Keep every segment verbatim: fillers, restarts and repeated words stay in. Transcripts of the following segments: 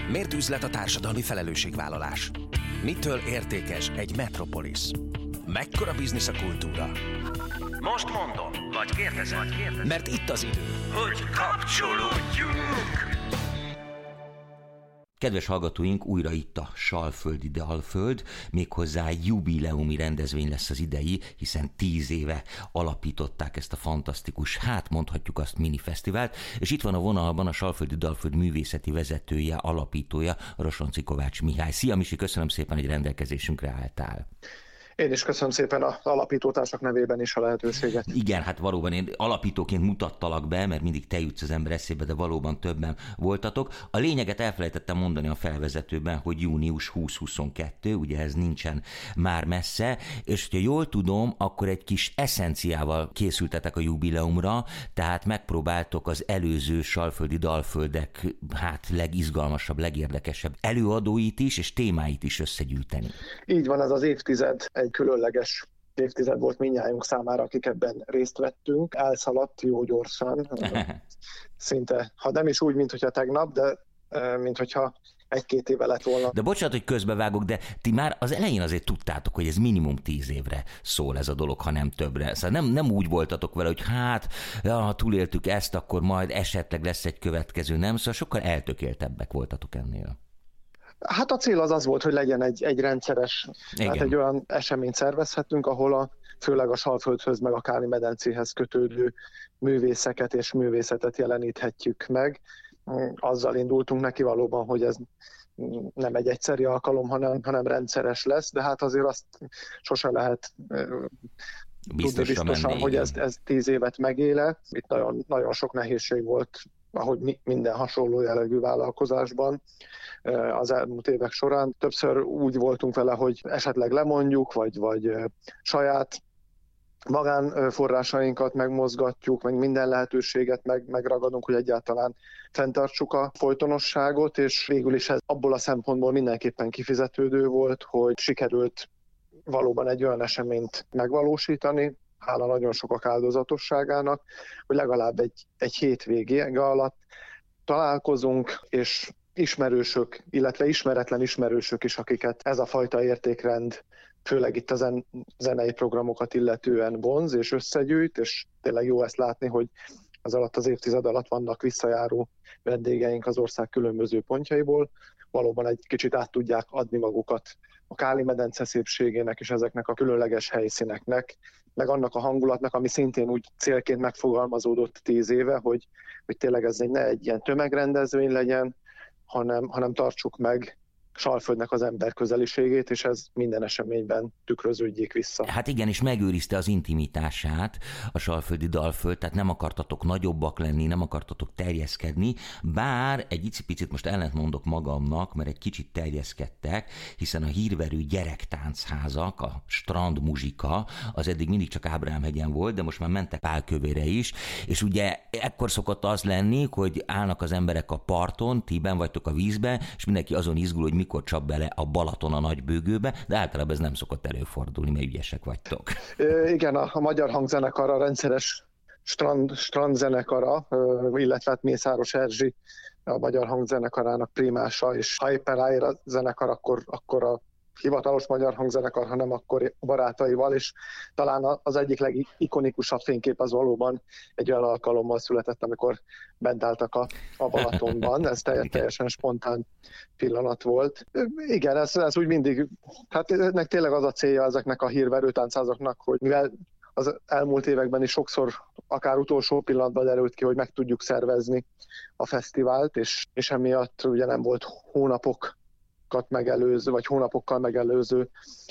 Miért üzlet a társadalmi felelősségvállalás? Mitől értékes egy metropolis? Mekkora biznisz a kultúra? Most mondom, vagy kérdezem, vagy kérdezem. Mert itt az idő, hogy kapcsolódjunk! Kedves hallgatóink, újra itt a Salföldi Dalföld, méghozzá jubileumi rendezvény lesz az idei, hiszen tíz éve alapították ezt a fantasztikus, hát mondhatjuk azt, minifesztivált, és itt van a vonalban a Salföldi Dalföld művészeti vezetője, alapítója, Rosonci Kovács Mihály. Szia Misi, köszönöm szépen, hogy rendelkezésünkre álltál. Én is köszönöm szépen az alapítótársak nevében is a lehetőséget. Igen, hát valóban én alapítóként mutattalak be, mert mindig te jutsz az ember eszébe, de valóban többen voltatok. A lényeget elfelejtettem mondani a felvezetőben, hogy június huszonkettő, ugye ez nincsen már messze, és ha jól tudom, akkor egy kis eszenciával készültetek a jubileumra, tehát megpróbáltok az előző salföldi dalföldek hát legizgalmasabb, legérdekesebb előadóit is, és témáit is összegyűjteni. Így van, ez az évtized egy különleges évtized volt mindnyájunk számára, akik ebben részt vettünk. Elszaladt jó gyorsan, szinte, ha nem is úgy, mint hogyha tegnap, de mint hogyha egy-két éve lett volna. De bocsánat, hogy közbevágok, de ti már az elején azért tudtátok, hogy ez minimum tíz évre szól ez a dolog, ha nem többre. Szóval nem, nem úgy voltatok vele, hogy hát, ja, ha túléltük ezt, akkor majd esetleg lesz egy következő, nem? Szóval sokkal eltökéltebbek voltatok ennél. Hát a cél az az volt, hogy legyen egy, egy rendszeres, hát egy olyan eseményt szervezhetünk, ahol a, főleg a Salföldhöz meg a Káli-medencéhez kötődő művészeket és művészetet jeleníthetjük meg. Azzal indultunk neki valóban, hogy ez nem egy egyszeri alkalom, hanem, hanem rendszeres lesz, de hát azért azt sose lehet biztosan, tudni biztosan menni, hogy ez, ez tíz évet megéle. Itt nagyon, nagyon sok nehézség volt, ahogy minden hasonló jellegű vállalkozásban az elmúlt évek során. Többször úgy voltunk vele, hogy esetleg lemondjuk, vagy, vagy saját magánforrásainkat megmozgatjuk, meg minden lehetőséget meg, megragadunk, hogy egyáltalán fenntartsuk a folytonosságot, és végül is ez abból a szempontból mindenképpen kifizetődő volt, hogy sikerült valóban egy olyan eseményt megvalósítani, hála nagyon sokak áldozatosságának, hogy legalább egy, egy hétvége alatt találkozunk, és ismerősök, illetve ismeretlen ismerősök is, akiket ez a fajta értékrend, főleg itt a zen- zenei programokat illetően vonz és összegyűjt, és tényleg jó ezt látni, hogy az alatt az évtized alatt vannak visszajáró vendégeink az ország különböző pontjaiból, valóban egy kicsit át tudják adni magukat a Káli-medence szépségének és ezeknek a különleges helyszíneknek, meg annak a hangulatnak, ami szintén úgy célként megfogalmazódott tíz éve, hogy, hogy tényleg ez ne egy ilyen tömegrendezvény legyen, hanem, hanem tartsuk meg Salföldnek az ember közeliségét, és ez minden eseményben tükröződjék vissza. Hát igen, és megőrizte az intimitását a Salföldi Dalföld, tehát nem akartatok nagyobbak lenni, nem akartatok terjeszkedni, bár egy icipicit most ellentmondok magamnak, mert egy kicsit terjeszkedtek, hiszen a hírverő gyerektáncházak, a strandmuzsika, az eddig mindig csak Ábrahám-hegyen volt, de most már mentek Pálkövére is, és ugye ekkor szokott az lenni, hogy állnak az emberek a parton, ti benn vagytok a vízbe, és mindenki azon izgul, hogy mikor csap bele a Balaton a nagybőgőbe, de általában ez nem szokott előfordulni, mert ügyesek vagytok. É, igen, a, a Magyar Hangzenekar a rendszeres strand, strandzenekara, illetve hát Mészáros Erzsi a Magyar Hangzenekarának primása, és ha éppen ráér a zenekar, akkor, akkor a hivatalos Magyar Hangzenekar, hanem akkor barátaival, és talán az egyik legikonikusabb fénykép az valóban egy olyan alkalommal született, amikor bent álltak a, a Balatonban. Ez teljesen spontán pillanat volt. Igen, ez, ez úgy mindig, hát ennek tényleg az a célja ezeknek a hírverő táncázaknak, hogy mivel az elmúlt években is sokszor akár utolsó pillanatban derült ki, hogy meg tudjuk szervezni a fesztivált, és, és emiatt ugye nem volt hónapok megelőző, vagy hónapokkal megelőző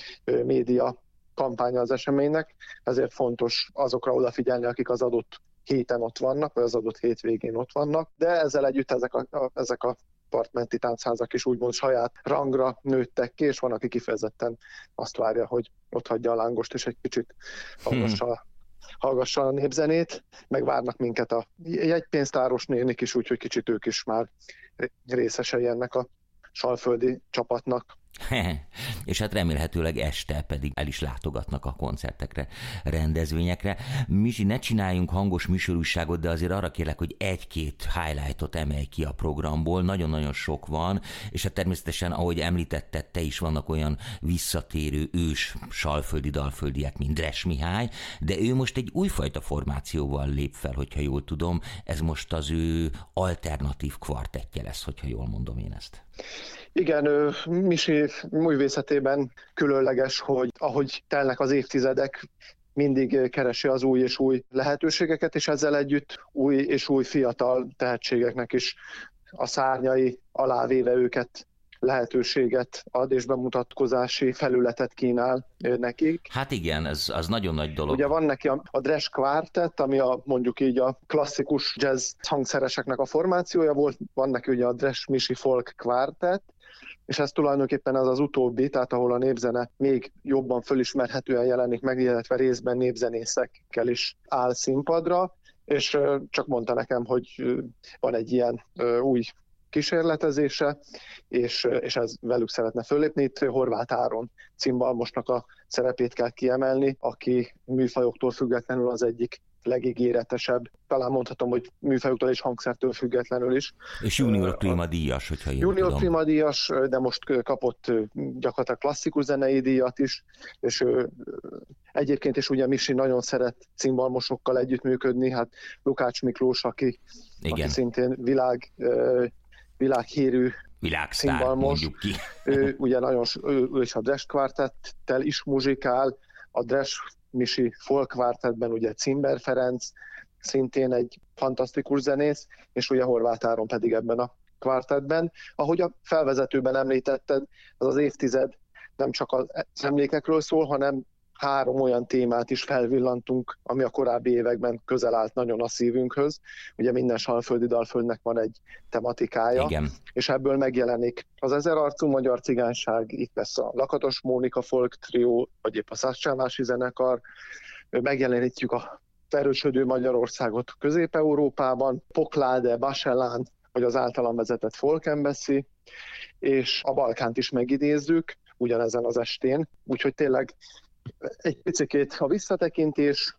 média kampánya az eseménynek, ezért fontos azokra odafigyelni, akik az adott héten ott vannak, vagy az adott hétvégén ott vannak, de ezzel együtt ezek a, a, ezek a partmenti táncházak is úgymond saját rangra nőttek ki, és van, aki kifejezetten azt várja, hogy ott hagyja a lángost, és egy kicsit hallgassa, hmm. hallgassa a népzenét, meg várnak minket a jegypénztáros nénik is, úgyhogy kicsit ők is már részesei ennek a salföldi csapatnak. És hát remélhetőleg este pedig el is látogatnak a koncertekre, rendezvényekre. Misi, ne csináljunk hangos műsorúságot, de azért arra kérlek, hogy egy-két highlightot emelj ki a programból. Nagyon-nagyon sok van, és hát természetesen, ahogy említetted, te is vannak olyan visszatérő ős salföldi dalföldiek, mint Dres Mihály, de ő most egy újfajta formációval lép fel, hogyha jól tudom. Ez most az ő alternatív kvartettje lesz, hogyha jól mondom én ezt. Igen, Misi művészetében különleges, hogy ahogy telnek az évtizedek, mindig keresi az új és új lehetőségeket, és ezzel együtt új és új fiatal tehetségeknek is a szárnyai alá véve őket lehetőséget ad, és bemutatkozási felületet kínál nekik. Hát igen, ez az nagyon nagy dolog. Ugye van neki a, a Dres Quartet, ami a, mondjuk így a klasszikus jazz hangszereseknek a formációja volt, van neki ugye a Dres Misi Folk Quartet, és ez tulajdonképpen az az utóbbi, tehát ahol a népzene még jobban fölismerhetően jelenik meg, illetve részben népzenészekkel is áll színpadra, és csak mondta nekem, hogy van egy ilyen új kísérletezése, és, és ez velük szeretne fölépni. Itt Horváth Áron cimbalmosnak a szerepét kell kiemelni, aki műfajoktól függetlenül az egyik legígéretesebb, talán mondhatom, hogy műfajoktól és hangszertől függetlenül is. És junior prima díjas, hogyha én Junior tudom. prima díjas, de most kapott gyakorlatilag klasszikus zenei díjat is, és egyébként is ugye Misi nagyon szeret cimbalmosokkal együttműködni, hát Lukács Miklós, aki, aki szintén világ, világhírű világsztár, mondjuk ki. Ő ugye nagyon, ő, ő is a Dres Quartettel is muzsikál, a Dres Misi Folk Quartetben ugye Cimber Ferenc, szintén egy fantasztikus zenész, és ugye Horváth Áron pedig ebben a kvartettben. Ahogy a felvezetőben említetted, az az évtized nem csak az emlékekről szól, hanem három olyan témát is felvillantunk, ami a korábbi években közel állt nagyon a szívünkhöz. Ugye minden salföldi dalföldnek van egy tematikája, igen, és ebből megjelenik az ezerarcú magyar cigányság, itt lesz a Lakatos Mónika Folk Trio, vagy épp a Százcsámási zenekar, megjelenítjük a erősödő Magyarországot Közép-Európában, Pokláde, Bachelán, vagy az általam vezetett Folk Embassy, és a Balkánt is megidézzük ugyanezen az estén, úgyhogy tényleg egy picikét a visszatekintés,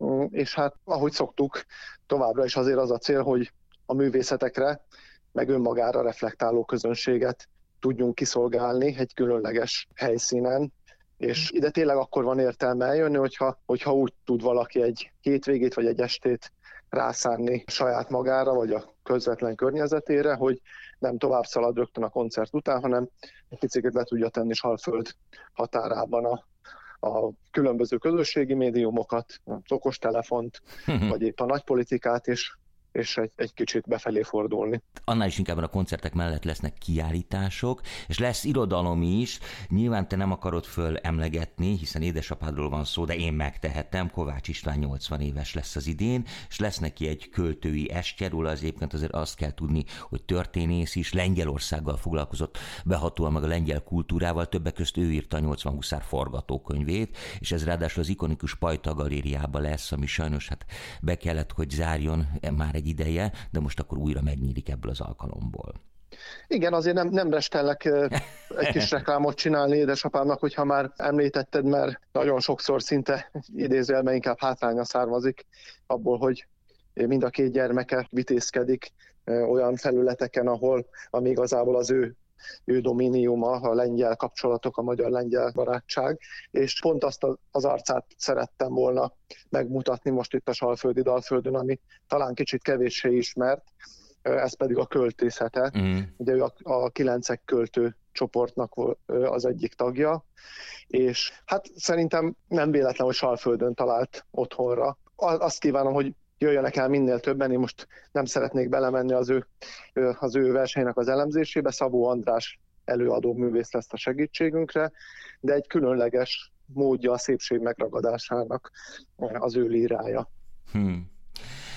és hát ahogy szoktuk, továbbra is azért az a cél, hogy a művészetekre, meg önmagára reflektáló közönséget tudjunk kiszolgálni egy különleges helyszínen, és ide tényleg akkor van értelme eljönni, hogyha, hogyha úgy tud valaki egy hétvégét vagy egy estét rászánni saját magára, vagy a közvetlen környezetére, hogy nem tovább szalad rögtön a koncert után, hanem egy picit le tudja tenni Salföld határában a a különböző közösségi médiumokat, az okostelefont, vagy épp a nagypolitikát, és, és egy, egy kicsit befelé fordulni. Annál is inkább a koncertek mellett lesznek kiállítások, és lesz irodalom is. Nyilván te nem akarod föl emlegetni, hiszen édesapádról van szó, de én megtehetem. Kovács István nyolcvan éves lesz az idén, és lesz neki egy költői estje, róla az egyébként azért azt kell tudni, hogy történész is, Lengyelországgal foglalkozott behatóan, meg a lengyel kultúrával, többek közt ő írta a nyolcvan huszár forgatókönyvét, és ez ráadásul az ikonikus Pajta galériában lesz, ami sajnos hát be kellett, hogy zárjon már egy ideje, de most akkor újra megnyílik ebből az alkalomból. Igen, azért nem, nem restellek egy kis reklámot csinálni édesapámnak, hogyha már említetted, mert nagyon sokszor szinte idézőjelben inkább hátránya származik abból, hogy mind a két gyermeke vitézkedik olyan felületeken, ahol ami igazából az ő ő domíniuma, a lengyel kapcsolatok, a magyar-lengyel barátság, és pont azt az arcát szerettem volna megmutatni most itt a Salföldi Dalföldön, ami talán kicsit kevéssé ismert, ez pedig a költészete. Mm. Ugye ő a, a kilencek költő csoportnak az egyik tagja, és hát szerintem nem véletlen, hogy Salföldön talált otthonra. Azt kívánom, hogy jöjjenek el minél többen, én most nem szeretnék belemenni az ő, az ő versenynek az elemzésébe, Szabó András előadó művész lesz a segítségünkre, de egy különleges módja a szépség megragadásának az ő lírája. Hmm.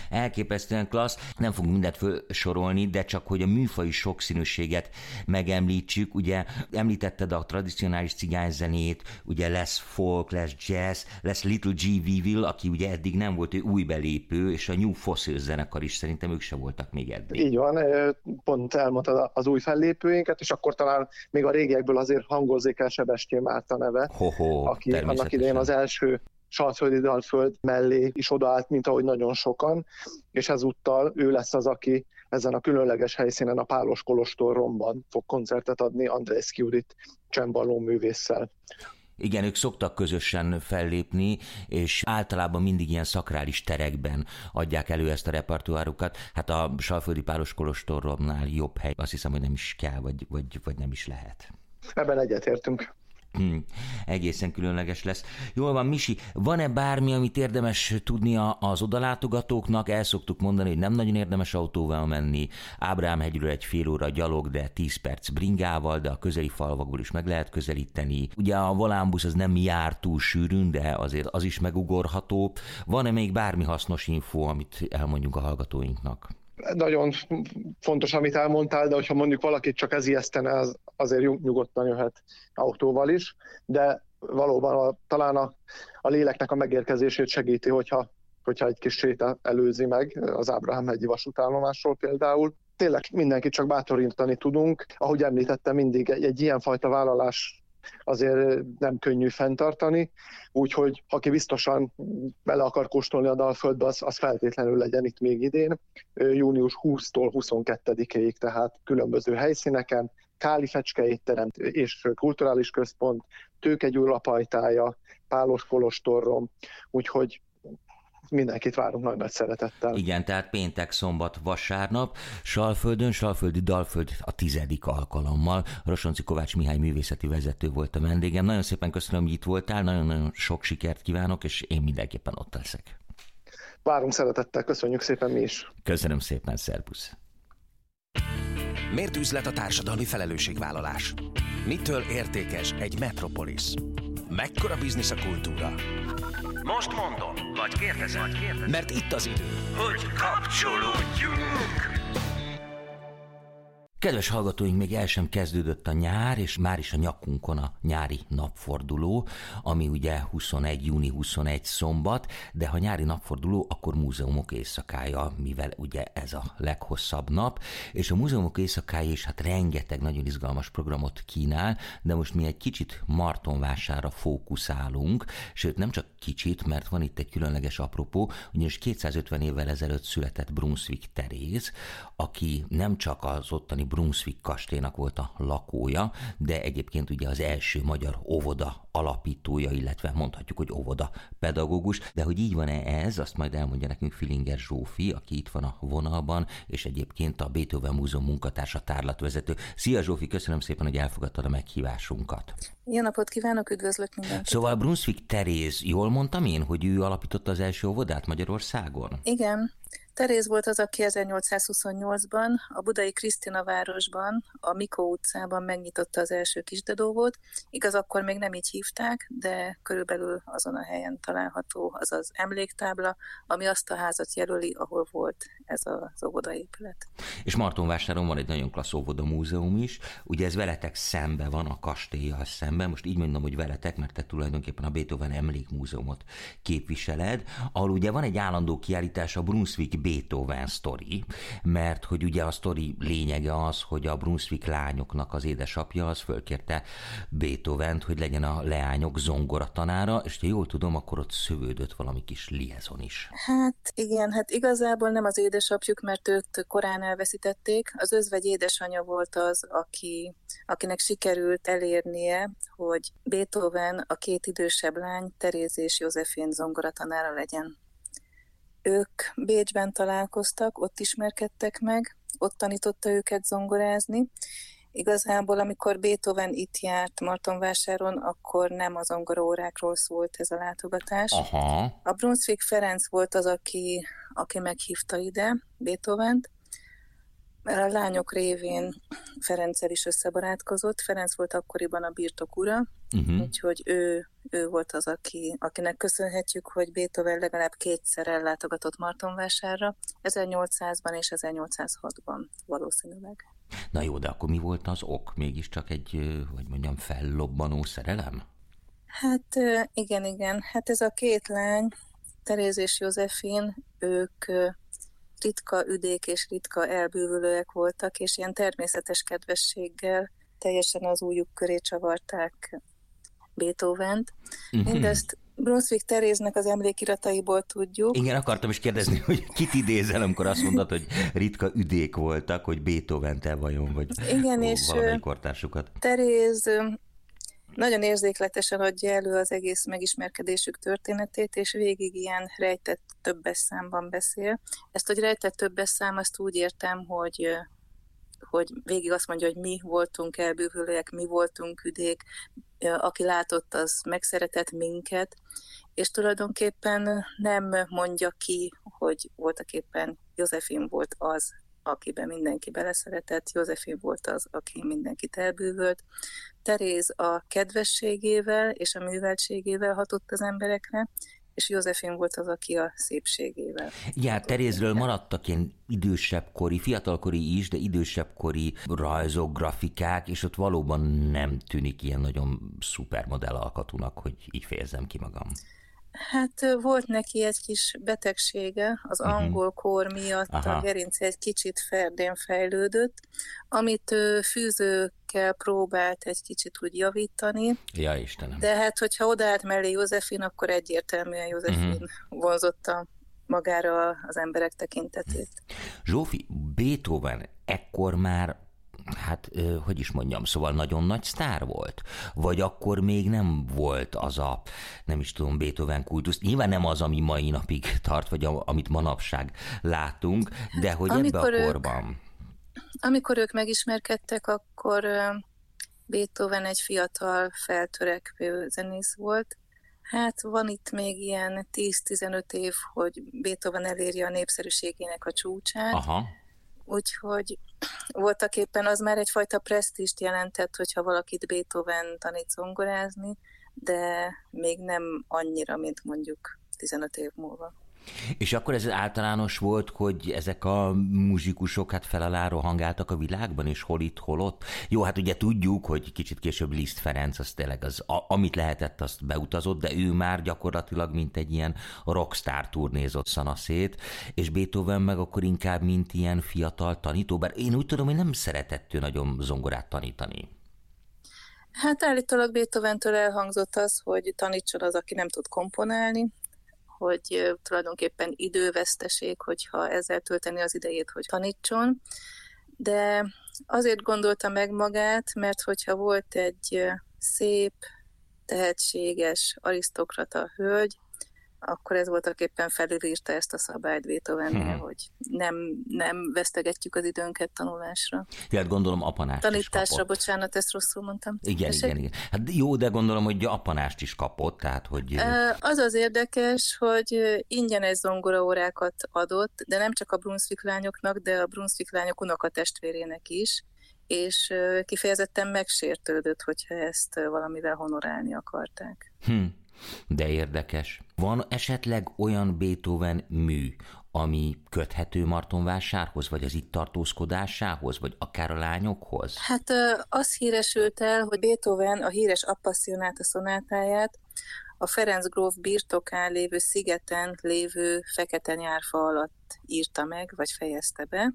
elképesztően klassz. Nem fogunk mindent felsorolni, de csak hogy a műfaji sokszínűséget megemlítsük. Ugye említetted a tradicionális cigányzenét, ugye lesz folk, lesz jazz, lesz Little G. Weevil, aki ugye eddig nem volt, ő új belépő, és a New Fossils zenekar is, szerintem ők se voltak még eddig. Így van, pont elmondtad az új fellépőinket, és akkor talán még a régiekből azért hangozzék el Sebestyén Márta neve, Ho-ho, aki annak idején az első Salföldi Dalföld mellé is odaállt, mint ahogy nagyon sokan, és ezúttal ő lesz az, aki ezen a különleges helyszínen a Pálos Kolostoromban fog koncertet adni Andrész Judit csembaló művésszel. Igen, ők szoktak közösen fellépni, és általában mindig ilyen szakrális terekben adják elő ezt a repertoárukat. Hát a Salföldi Pálos Kolostoromnál jobb hely, azt hiszem, hogy nem is kell, vagy, vagy, vagy nem is lehet. Ebben egyetértünk. Hmm, egészen különleges lesz. Jól van, Misi, van-e bármi, amit érdemes tudnia az odalátogatóknak? El szoktuk mondani, hogy nem nagyon érdemes autóval menni. Ábrám-hegyről egy fél óra gyalog, de tíz perc bringával, de a közeli falvakból is meg lehet közelíteni. Ugye a volánbusz az nem jár túl sűrűn, de azért az is megugorható. Van-e még bármi hasznos info, amit elmondjunk a hallgatóinknak? Nagyon fontos, amit elmondtál, de hogyha mondjuk valakit csak ez ijesztene, az azért nyugodtan jöhet autóval is, de valóban a, talán a, a léleknek a megérkezését segíti, hogyha, hogyha egy kis séta előzi meg az Ábrahám-hegyi vasútállomásról például. Tényleg mindenkit csak bátorítani tudunk. Ahogy említettem, mindig egy, egy ilyenfajta vállalás azért nem könnyű fenntartani, úgyhogy aki biztosan bele akar kóstolni a Dalföldbe, az, az feltétlenül legyen itt még idén. június huszadikától huszonkettedikéig, tehát különböző helyszíneken, Káli Fecske étterem és kulturális központ, Tőkegyúr lapajtája, Pálos Kolostorrom, úgyhogy mindenkit várunk nagy-nagy szeretettel. Igen, tehát péntek, szombat, vasárnap, Salföldön, Salföldi Dalföld a tizedik alkalommal. Rosonci Kovács Mihály művészeti vezető volt a vendégem. Nagyon szépen köszönöm, hogy itt voltál, nagyon-nagyon sok sikert kívánok, és én mindenképpen ott leszek. Várunk szeretettel, köszönjük szépen mi is. Köszönöm szépen, szervusz. Miért üzlet a társadalmi felelősségvállalás? Mitől értékes egy metropolis? Mekkora biznisz a kultúra? Most mondom, vagy kérdezem, vagy kérdezem, mert itt az idő, hogy kapcsolódjunk! Kedves hallgatóink, még el sem kezdődött a nyár, és már is a nyakunkon a nyári napforduló, ami ugye huszonegy június huszonegyedike szombat, de ha nyári napforduló, akkor múzeumok éjszakája, mivel ugye ez a leghosszabb nap, és a múzeumok éjszakája is hát rengeteg nagyon izgalmas programot kínál, de most mi egy kicsit Martonvásárra fókuszálunk, sőt nem csak kicsit, mert van itt egy különleges apropó, ugyanis kétszázötven évvel ezelőtt született Brunswick Teréz, aki nem csak az ottani Brunswick kastélynak volt a lakója, de egyébként ugye az első magyar óvoda alapítója, illetve mondhatjuk, hogy óvoda pedagógus, de hogy így van-e ez, azt majd elmondja nekünk Filinger Zsófi, aki itt van a vonalban, és egyébként a Beethoven Múzeum munkatársa, tárlatvezető. Szia Zsófi, köszönöm szépen, hogy elfogadtad a meghívásunkat. Jó napot kívánok, üdvözlök mindenkit! Szóval Brunswick Teréz, jól mondtam én, hogy ő alapította az első óvodát Magyarországon? Igen. Teréz volt az, aki ezernyolcszázhuszonnyolcban a budai Krisztina városban, a Mikó utcában megnyitotta az első kisdedóvót. Igaz, akkor még nem így hívták, de körülbelül azon a helyen található az az emléktábla, ami azt a házat jelöli, ahol volt ez az óvodaépület. És Martonvásáron van egy nagyon klassz óvoda múzeum is, ugye ez veletek szembe van, a kastélyjal szemben, most így mondom, hogy veletek, mert te tulajdonképpen a Beethoven Emlékmúzeumot képviseled, ahol ugye van egy állandó kiállítás, a Brunswick Beethoven sztori, mert hogy ugye a sztori lényege az, hogy a Brunswick lányoknak az édesapja az fölkérte Beethovent, hogy legyen a leányok zongoratanára, és ha jól tudom, akkor ott szövődött valami kis liaison is. Hát igen, hát igazából nem az édesapjuk, mert őt korán elveszítették. Az özvegy édesanyja volt az, aki, akinek sikerült elérnie, hogy Beethoven a két idősebb lány, Teréz és Józsefin zongoratanára legyen. Ők Bécsben találkoztak, ott ismerkedtek meg, ott tanította őket zongorázni. Igazából, amikor Beethoven itt járt Martonvásáron, akkor nem a zongoraórákról szólt ez a látogatás. Aha. A Brunswick Ferenc volt az, aki, aki meghívta ide Beethovent. mert a lányok révén Ferenccel is összebarátkozott. Ferenc volt akkoriban a birtok ura, uh-huh. úgyhogy ő, ő volt az, aki, akinek köszönhetjük, hogy Beethoven legalább kétszer ellátogatott Martonvásárra, ezernyolcszázban és ezernyolcszázhatban valószínűleg. Na jó, de akkor mi volt az ok? Mégiscsak egy, hogy mondjam, fellobbanó szerelem? Hát igen, igen. Hát ez a két lány, Teréz és Józsefin, ők ritka üdék és ritka elbűvölőek voltak, és ilyen természetes kedvességgel teljesen az ujjuk köré csavarták Beethovent. Uh-huh. Mindezt Brunswick Teréznek az emlékirataiból tudjuk. Igen, akartam is kérdezni, hogy kit idézel, amikor azt mondod, hogy ritka üdék voltak, hogy Beethoven-tel vajon, vagy igen, és valamelyik kortársukat. Teréz nagyon érzékletesen adja elő az egész megismerkedésük történetét, és végig ilyen rejtett többes számban beszél. Ezt, hogy rejtett többes szám, azt úgy értem, hogy, hogy végig azt mondja, hogy mi voltunk elbűvölőek, mi voltunk üdék, aki látott, az megszeretett minket, és tulajdonképpen nem mondja ki, hogy voltaképpen Józsefin volt az, akiben mindenki beleszeretett, Józsefin volt az, aki mindenkit elbűvölt. Teréz a kedvességével és a műveltségével hatott az emberekre, és Józsefin volt az, aki a szépségével. Ja, Terézről maradtak ilyen idősebbkori, fiatalkori is, de idősebbkori rajzok, grafikák, és ott valóban nem tűnik ilyen nagyon szupermodell alkatúnak, hogy így fejezzem ki magam. Hát volt neki egy kis betegsége, az uh-huh. angol kor miatt Aha. a gerince egy kicsit ferdén fejlődött, amit ő fűzőkkel próbált egy kicsit úgy javítani. Ja, Istenem. De hát, hogyha odaállt mellé Józsefin, akkor egyértelműen Józsefin uh-huh. vonzotta magára az emberek tekintetét. Zsófi, Beethoven ekkor már, hát, hogy is mondjam, szóval nagyon nagy sztár volt? Vagy akkor még nem volt az a, nem is tudom, Beethoven kultusz? Nyilván nem az, ami mai napig tart, vagy a, amit manapság látunk, de hogy amikor ebbe a ők, korban... Amikor ők megismerkedtek, akkor Beethoven egy fiatal, feltörekvő zenész volt. Hát van itt még ilyen tíz-tizenöt év, hogy Beethoven elérje a népszerűségének a csúcsát. Aha. Úgyhogy voltak éppen az már egyfajta presztízst jelentett, hogyha valakit Beethoven tanít zongorázni, de még nem annyira, mint mondjuk tizenöt év múlva. És akkor ez általános volt, hogy ezek a muzsikusok hát felalá rohangáltak a világban, és hol itt, hol ott? Jó, hát ugye tudjuk, hogy kicsit később Liszt Ferenc, az tényleg az, a, amit lehetett, azt beutazott, de ő már gyakorlatilag mint egy ilyen rockstar turnézott szanaszét, és Beethoven meg akkor inkább mint ilyen fiatal tanító, bár én úgy tudom, hogy nem szeretett ő nagyon zongorát tanítani. Hát állítólag Beethoventől elhangzott az, hogy tanítson az, aki nem tud komponálni, hogy tulajdonképpen időveszteség, hogyha ezzel tölteni az idejét, hogy tanítson. De azért gondolta meg magát, mert hogyha volt egy szép, tehetséges, arisztokrata hölgy, akkor ez voltaképpen felülírta ezt a szabályt Beethovennél, hmm. hogy nem, nem vesztegetjük az időnket tanulásra. Ja, hát gondolom apanást Tanításra, is kapott. bocsánat, ezt rosszul mondtam. Igen, Esek? igen, igen. Hát jó, de gondolom, hogy apanást is kapott, tehát hogy... Az az érdekes, hogy ingyenes zongoraórákat adott, de nem csak a Brunswick lányoknak, de a Brunswick lányok unokatestvérének is, és kifejezetten megsértődött, hogyha ezt valamivel honorálni akarták. Hm. De érdekes. Van esetleg olyan Beethoven mű, ami köthető Martonvásárhoz, vagy az itt tartózkodásához, vagy akár a lányokhoz? Hát az híresült el, hogy Beethoven a híres Appassionata szonátáját a Ferenc gróf birtokán lévő szigeten lévő fekete nyárfa alatt írta meg, vagy fejezte be,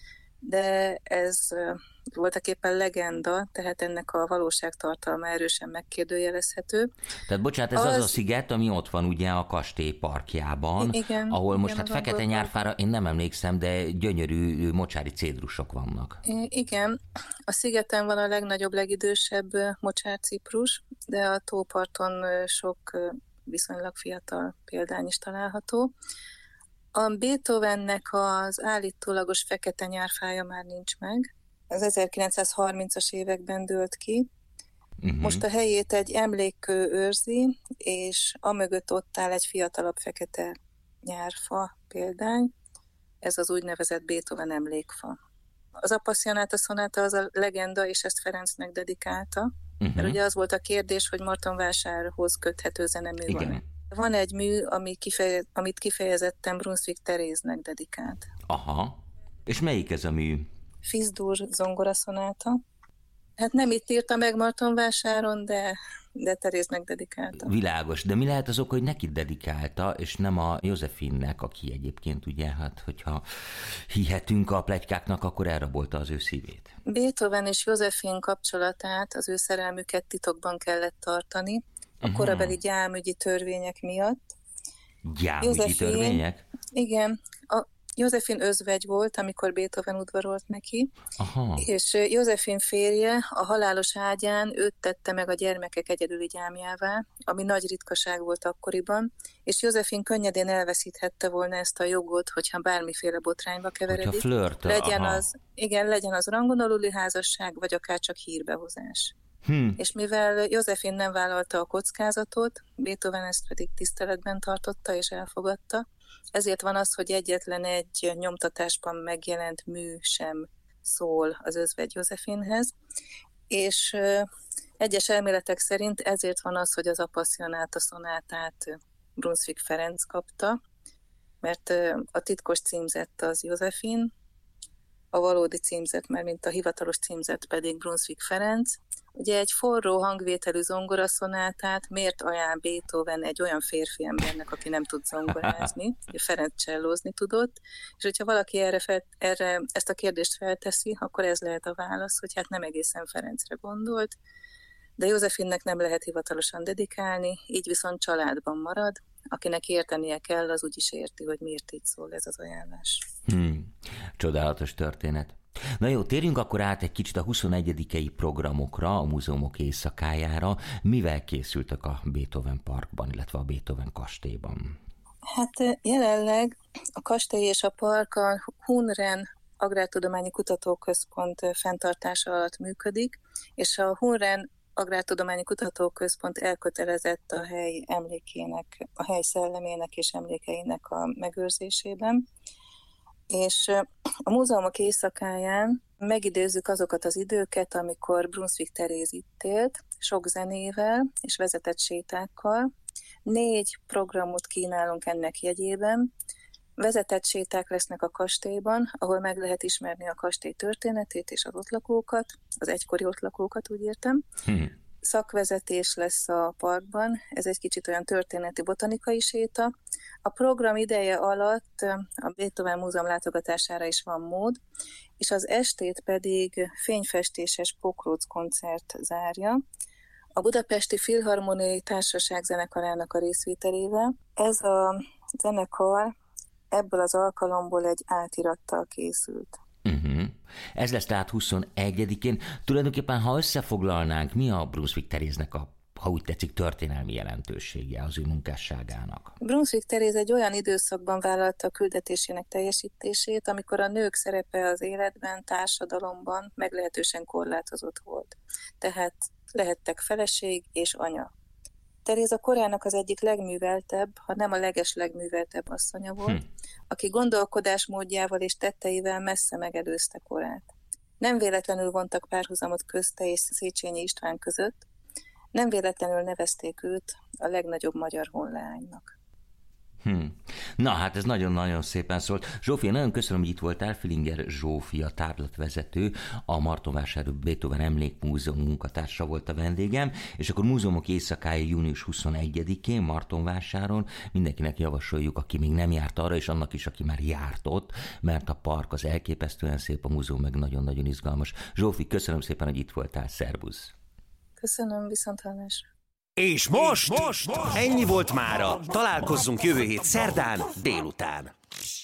de ez voltaképpen legenda, tehát ennek a valóságtartalma erősen megkérdőjelezhető. Tehát bocsánat, ez az, az a sziget, ami ott van ugye a kastély parkjában, igen, ahol most igen, hát fekete nyárfára, én nem emlékszem, de gyönyörű mocsári cédrusok vannak. Igen, a szigeten van a legnagyobb, legidősebb mocsárciprus, de a tóparton sok viszonylag fiatal példány is található. A Beethovennek az állítólagos fekete nyárfája már nincs meg. Az ezerkilencszázharmincas években dőlt ki. Uh-huh. Most a helyét egy emlékkő őrzi, és amögött ott áll egy fiatalabb fekete nyárfa példány. Ez az úgynevezett Beethoven emlékfa. Az Appassionata szonáta az a legenda, és ezt Ferencnek dedikálta. Uh-huh. Mert ugye az volt a kérdés, hogy Martonvásárhoz köthető zenemű van. Van egy mű, ami kifeje, amit kifejezetten Brunswick Teréznek dedikált. Aha. És melyik ez a mű? Fis-dur zongoraszonáta. Hát nem itt írta meg Martonvásáron, de, de Teréznek dedikálta. Világos, de mi lehet az oka, hogy neki dedikálta, és nem a Józefinnek, aki egyébként ugye, hát hogyha hihetünk a pletykáknak, akkor elrabolta az ő szívét. Beethoven és Józefin kapcsolatát, az ő szerelmüket titokban kellett tartani, a uh-huh. korabeli gyámügyi törvények miatt. Gyámügyi Józefin, törvények? Igen, a Józefin özvegy volt, amikor Beethoven udvarolt neki, aha. és Józefin férje a halálos ágyán őt tette meg a gyermekek egyedüli gyámjává, ami nagy ritkaság volt akkoriban, és Józefin könnyedén elveszíthette volna ezt a jogot, hogyha bármiféle botrányba keveredik. Flörtöl, legyen az, igen, legyen az rangon aluli házasság, vagy akár csak hírbehozás. Hmm. És mivel Józefin nem vállalta a kockázatot, Beethoven ezt pedig tiszteletben tartotta és elfogadta, ezért van az, hogy egyetlen egy nyomtatásban megjelent mű sem szól az özvegy Józefinhez, és egyes elméletek szerint ezért van az, hogy az Appassionata szonátát Brunswick Ferenc kapta, mert a titkos címzett az Józefin, a valódi címzett, mert mint a hivatalos címzett pedig Brunswick Ferenc. Ugye egy forró hangvételű zongoraszonátát miért ajánl Beethoven egy olyan férfi embernek, aki nem tud zongorázni, ugye Ferenc csellózni tudott, és hogyha valaki erre, fel, erre ezt a kérdést felteszi, akkor ez lehet a válasz, hogy hát nem egészen Ferencre gondolt, de Józefinnek nem lehet hivatalosan dedikálni, így viszont családban marad, akinek értenie kell, az úgyis érti, hogy miért így szól ez az ajánlás. Hmm. Csodálatos történet. Na jó, térjünk akkor át egy kicsit a huszonegyedikei programokra, a múzeumok éjszakájára. Mivel készültek a Beethoven Parkban, illetve a Beethoven kastélyban? Hát jelenleg a kastély és a park a Hunren Agrártudományi Kutatóközpont fenntartása alatt működik, és a Hunren Agrártudományi Kutatóközpont elkötelezett a hely emlékének, a hely szellemének és emlékeinek a megőrzésében. És a múzeumok éjszakáján megidézzük azokat az időket, amikor Brunswick Teréz itt élt, sok zenével és vezetett sétákkal. Négy programot kínálunk ennek jegyében. Vezetett séták lesznek a kastélyban, ahol meg lehet ismerni a kastély történetét és az ott lakókat, az egykori ott lakókat, úgy értem. Hmm. Szakvezetés lesz a parkban, ez egy kicsit olyan történeti botanikai séta. A program ideje alatt a Beethoven Múzeum látogatására is van mód, és az estét pedig fényfestéses pókróc koncert zárja, a Budapesti Filharmoniai Társaság zenekarának a részvételével. Ez a zenekar ebből az alkalomból egy átirattal készült. Uh-huh. Ez lesz tehát huszonegyedikén. Tulajdonképpen, ha összefoglalnánk, mi a Brunswick Teréznek a, ha úgy tetszik, történelmi jelentősége az ő munkásságának? Brunswick Teréz egy olyan időszakban vállalta a küldetésének teljesítését, amikor a nők szerepe az életben, társadalomban meglehetősen korlátozott volt. Tehát lehettek feleség és anya. Teréz a korának az egyik legműveltebb, ha nem a leges legműveltebb asszonya volt, hm. aki gondolkodásmódjával és tetteivel messze megelőzte korát. Nem véletlenül vontak párhuzamot közte és Széchenyi István között, nem véletlenül nevezték őt a legnagyobb magyar honleánynak. Hmm. Na hát ez nagyon-nagyon szépen szólt. Zsófia, nagyon köszönöm, hogy itt voltál. Filinger Zsófia tárlatvezető, a Martonvásári Beethoven Emlékmúzeum munkatársa volt a vendégem, és akkor múzeumok éjszakája június huszonegyedikén Martonvásáron. Mindenkinek javasoljuk, aki még nem járt arra, és annak is, aki már járt ott, mert a park az elképesztően szép, a múzeum meg nagyon-nagyon izgalmas. Zsófi, köszönöm szépen, hogy itt voltál. Szerbusz! Köszönöm, viszonthallásra! És most, most, most ennyi volt mára. Találkozzunk jövő hét szerdán délután.